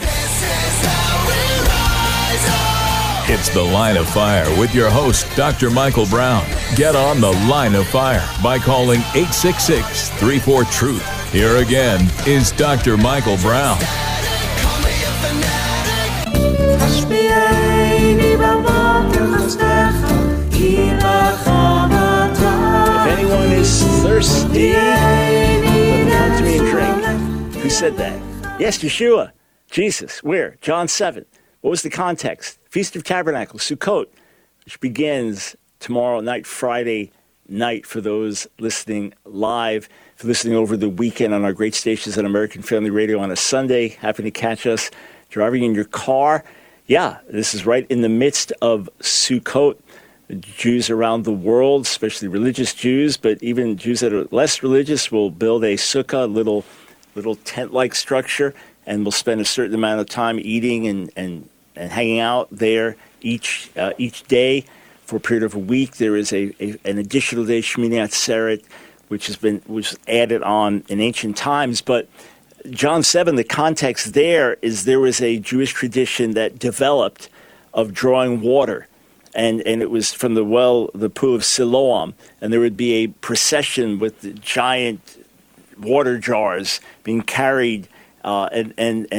It's The Line of Fire with your host, Dr. Michael Brown. Get on The Line of Fire by calling 866-34-TRUTH. Here again is Dr. Michael Brown. If anyone is thirsty, let them come to me and drink. Who said that? Yes, Yeshua. Jesus. Where? John 7. What was the context? Feast of Tabernacles, Sukkot, which begins tomorrow night, Friday night, for those listening live, for listening over the weekend on our great stations at American Family Radio on a Sunday. Happy to catch us driving in your car. Yeah, this is right in the midst of Sukkot. The Jews around the world, especially religious Jews, but even Jews that are less religious, will build a sukkah, little tent-like structure, and will spend a certain amount of time eating and hanging out there each day for a period of a week. There is an additional day, Shmini Atzeret, which was added on in ancient times. But John 7, the context there was a Jewish tradition that developed of drawing water. And it was from the pool of Siloam. And there would be a procession with the giant water jars being carried, and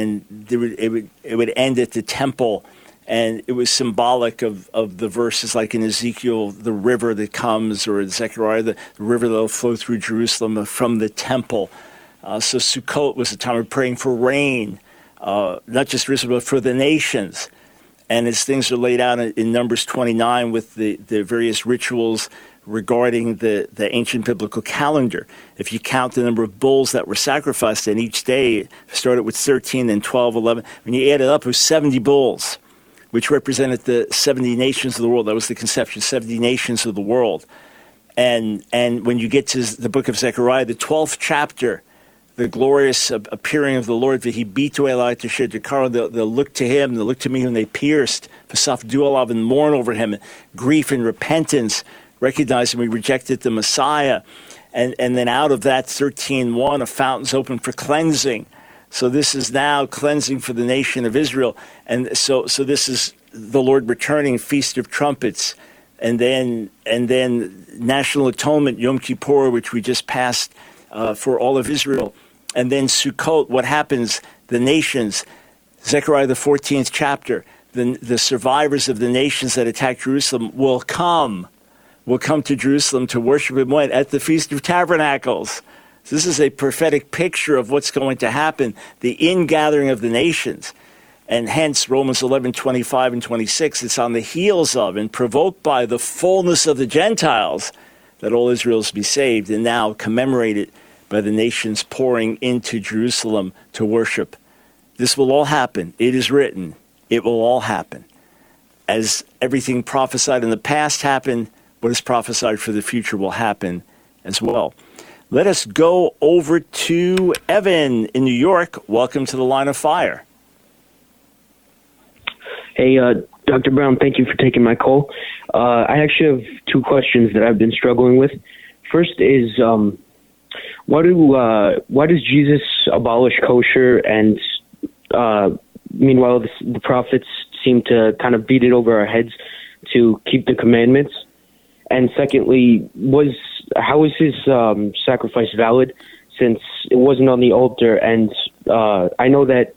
it would end at the temple. And it was symbolic of the verses like in Ezekiel, the river that comes, or in Zechariah, the river that will flow through Jerusalem from the temple. So Sukkot was a time of praying for rain, not just Jerusalem, but for the nations. And as things are laid out in Numbers 29 with the various rituals regarding the ancient biblical calendar, if you count the number of bulls that were sacrificed in each day, it started with 13, then 12, 11. When you add it up, it was 70 bulls, which represented the 70 nations of the world. That was the conception, 70 nations of the world. And when you get to the book of Zechariah, the 12th chapter, the glorious appearing of the Lord, that he beat to Eli to Shedekar, they'll look to him, they'll look to me whom they pierced, Vasafdu Alav, and mourn over him, grief and repentance, recognizing we rejected the Messiah. And then out of that 13:1, a fountain's open for cleansing. So this is now cleansing for the nation of Israel. And so this is the Lord returning, Feast of Trumpets, and then National Atonement, Yom Kippur, which we just passed for all of Israel. And then Sukkot, what happens? The nations, Zechariah the 14th chapter, the survivors of the nations that attacked Jerusalem will come to Jerusalem to worship him when? At the Feast of Tabernacles. So this is a prophetic picture of what's going to happen, the ingathering of the nations. And hence, Romans 11:25 and 26, it's on the heels of and provoked by the fullness of the Gentiles that all Israel's be saved, and now commemorated by the nations pouring into Jerusalem to worship. This will all happen. It is written. It will all happen. As everything prophesied in the past happened, what is prophesied for the future will happen as well. Let us go over to Evan in New York. Welcome to the Line of Fire. Hey, Dr. Brown, thank you for taking my call. I actually have two questions that I've been struggling with. First is, why does Jesus abolish kosher, and meanwhile the prophets seem to kind of beat it over our heads to keep the commandments? And secondly, how is his sacrifice valid, since it wasn't on the altar? And I know that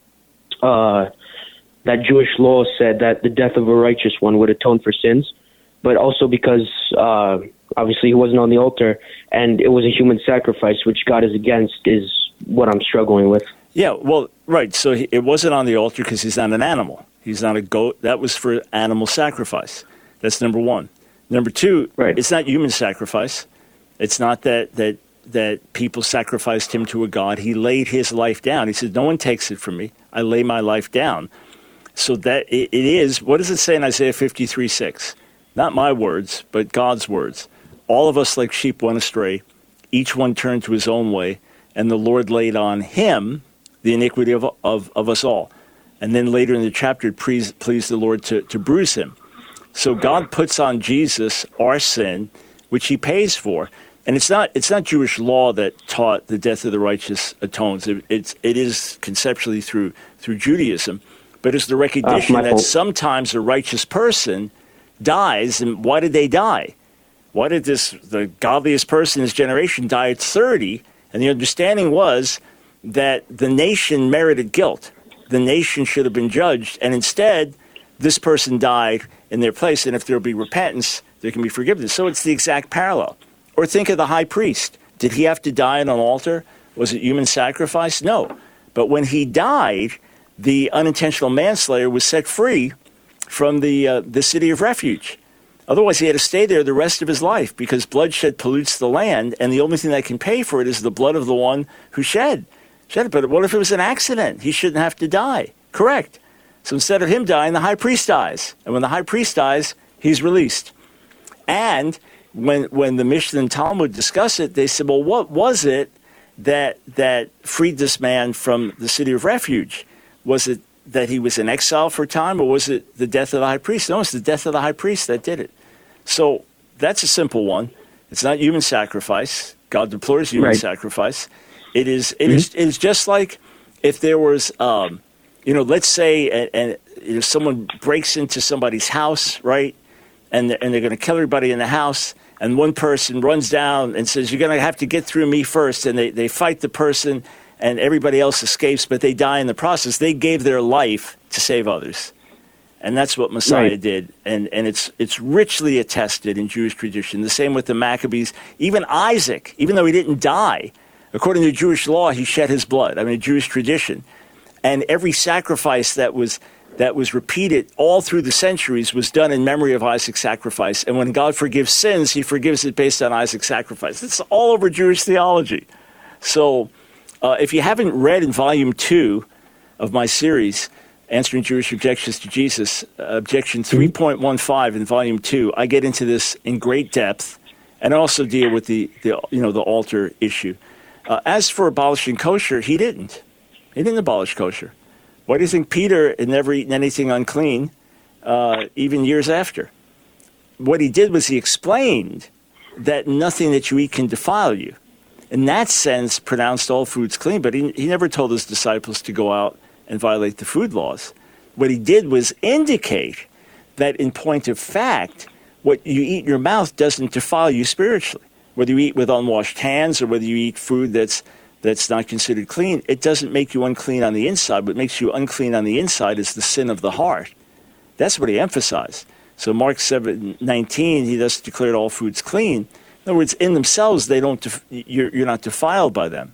that Jewish law said that the death of a righteous one would atone for sins, but also because obviously he wasn't on the altar and it was a human sacrifice, which God is against, is what I'm struggling with. Yeah, well, right. So it wasn't on the altar because he's not an animal. He's not a goat. That was for animal sacrifice. That's number one. Number two, right. It's not human sacrifice. It's not that people sacrificed him to a god. He laid his life down. He said, no one takes it from me. I lay my life down. So that it is, what does it say in Isaiah 53:6? Not my words, but God's words. All of us like sheep went astray. Each one turned to his own way, and the Lord laid on him the iniquity of us all. And then later in the chapter, it pleased the Lord to bruise him. So God puts on Jesus our sin, which he pays for. And it's not Jewish law that taught the death of the righteous atones. It is conceptually through Judaism, but it's the recognition that sometimes a righteous person dies. And why did they die? Why did the godliest person in his generation die at 30? And the understanding was that the nation merited guilt. The nation should have been judged, and instead, this person died in their place. And if there will be repentance, there can be forgiveness. So it's the exact parallel. Or think of the high priest. Did he have to die on an altar? Was it human sacrifice? No. But when he died, the unintentional manslayer was set free from the city of refuge. Otherwise, he had to stay there the rest of his life because bloodshed pollutes the land, and the only thing that can pay for it is the blood of the one who shed it. But what if it was an accident? He shouldn't have to die. Correct. So instead of him dying, the high priest dies. And when the high priest dies, he's released. And when the Mishnah and Talmud discuss it, they said, well, what was it that freed this man from the city of refuge? Was it that he was in exile for a time, or was it the death of the high priest? No, it's the death of the high priest that did it. So that's a simple one. It's not human sacrifice. God deplores human sacrifice. It is just like if there was, let's say, and someone breaks into somebody's house, right? And they're going to kill everybody in the house, and one person runs down and says, you're going to have to get through me first, and they fight the person, and everybody else escapes, but they die in the process. They gave their life to save others. And that's what Messiah did, and it's richly attested in Jewish tradition. The same with the Maccabees. Even Isaac, even though he didn't die, according to Jewish law, he shed his blood. I mean, Jewish tradition. And every sacrifice that was repeated all through the centuries was done in memory of Isaac's sacrifice. And when God forgives sins, he forgives it based on Isaac's sacrifice. It's all over Jewish theology. So if you haven't read in Volume 2 of my series, Answering Jewish Objections to Jesus, Objection 3.15 in Volume 2, I get into this in great depth and also deal with the altar issue. As for abolishing kosher, he didn't. He didn't abolish kosher. Why do you think Peter had never eaten anything unclean, even years after? What he did was he explained that nothing that you eat can defile you. In that sense, pronounced all foods clean, but he never told his disciples to go out and violate the food laws. What he did was indicate that in point of fact, what you eat in your mouth doesn't defile you spiritually. Whether you eat with unwashed hands or whether you eat food that's not considered clean, it doesn't make you unclean on the inside. What makes you unclean on the inside is the sin of the heart. That's what he emphasized. So Mark 7:19, he thus declared all foods clean. In other words, in themselves, you're not defiled by them.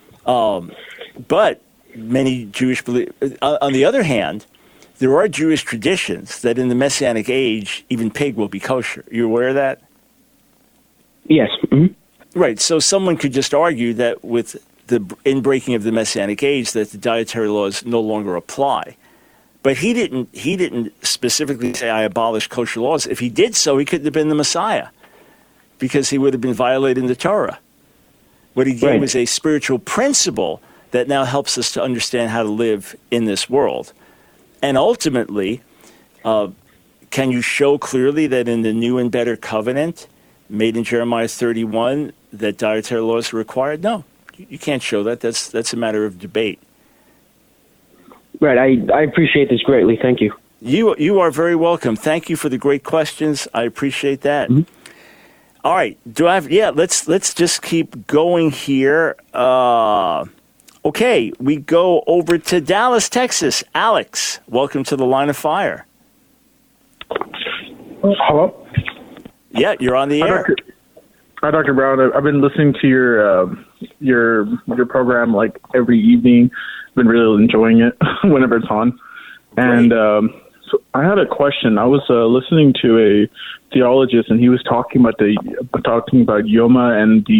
But many Jewish believe. On the other hand, there are Jewish traditions that in the Messianic age, even pig will be kosher. You aware of that? Yes. Mm-hmm. Right. So someone could just argue that with the inbreaking of the Messianic age, that the dietary laws no longer apply. But he didn't specifically say, I abolish kosher laws. If he did so, he couldn't have been the Messiah, because he would have been violating the Torah. What he gave was a spiritual principle that now helps us to understand how to live in this world. And ultimately, can you show clearly that in the new and better covenant made in Jeremiah 31 that dietary laws are required? No, you can't show that. That's a matter of debate. Right. I appreciate this greatly. Thank you. You are very welcome. Thank you for the great questions. I appreciate that. Mm-hmm. All right. Let's just keep going here. Okay, we go over to Dallas, Texas. Alex, welcome to the Line of Fire. Hello? Yeah, you're on the air. Hi, Dr. Brown. I've been listening to your program like every evening. I've been really enjoying it whenever it's on. And so I had a question. I was listening to a theologist, and he was talking about Yoma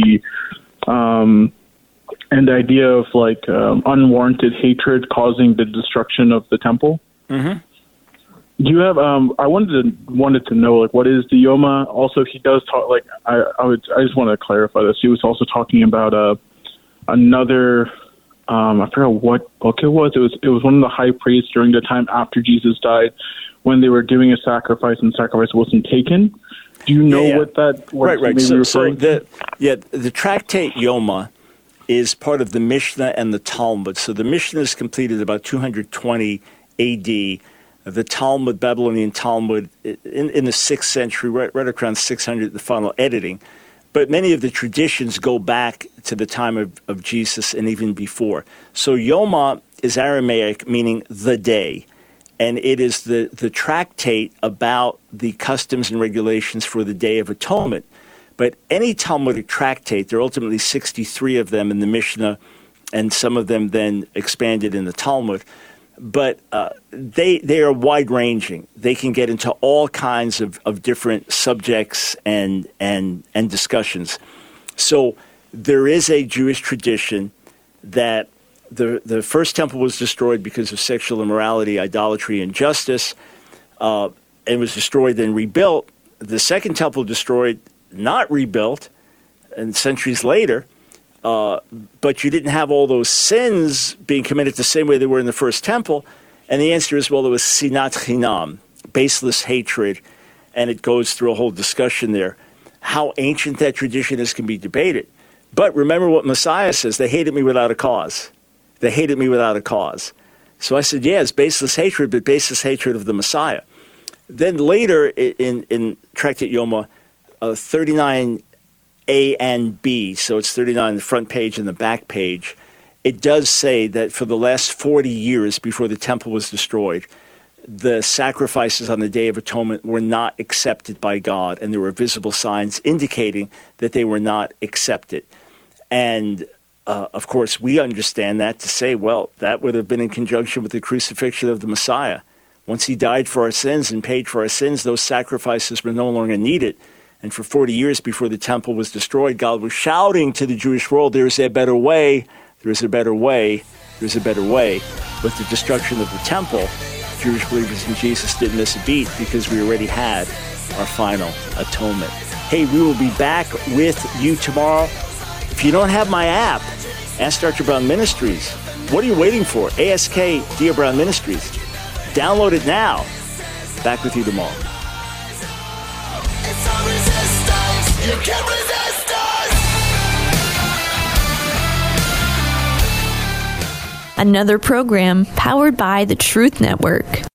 and the idea of like unwarranted hatred causing the destruction of the temple. Mm-hmm. Do you have? I wanted to know like what is the Yoma? Also, he does talk like I just want to clarify this. He was also talking about another. I forgot what book it was. It was one of the high priests during the time after Jesus died, when they were doing a sacrifice and sacrifice wasn't taken. Do you know what that? What right. So the Tractate Yoma is part of the Mishnah and the Talmud. So the Mishnah is completed about 220 A.D. The Talmud, Babylonian Talmud, in the 6th century, right around 600, the final editing. But many of the traditions go back to the time of Jesus and even before. So Yoma is Aramaic, meaning the day. And it is the tractate about the customs and regulations for the Day of Atonement. But any Talmudic tractate, there are ultimately 63 of them in the Mishnah, and some of them then expanded in the Talmud. But they are wide-ranging. They can get into all kinds of different subjects and discussions. So there is a Jewish tradition that the first temple was destroyed because of sexual immorality, idolatry, injustice. It was destroyed, then rebuilt. The second temple destroyed, not rebuilt, and centuries later. But you didn't have all those sins being committed the same way they were in the first temple. And the answer is, well, it was sinat chinam, baseless hatred, and it goes through a whole discussion there. How ancient that tradition is can be debated. But remember what Messiah says, they hated me without a cause. They hated me without a cause. So I said, yeah, it's baseless hatred, but baseless hatred of the Messiah. Then later in Tractate Yoma, 39 A and B, so it's 39 on the front page and the back page, it does say that for the last 40 years before the temple was destroyed, the sacrifices on the Day of Atonement were not accepted by God, and there were visible signs indicating that they were not accepted. And, of course, we understand that to say, well, that would have been in conjunction with the crucifixion of the Messiah. Once he died for our sins and paid for our sins, those sacrifices were no longer needed. And for 40 years before the temple was destroyed, God was shouting to the Jewish world, there is a better way, there is a better way, there is a better way. With the destruction of the temple, Jewish believers in Jesus didn't miss a beat because we already had our final atonement. Hey, we will be back with you tomorrow. If you don't have my app, Ask Dr. Brown Ministries. What are you waiting for? ASK Dia Brown Ministries. Download it now. Back with you tomorrow. It's our resistance. You can't resist us. Another program powered by the Truth Network.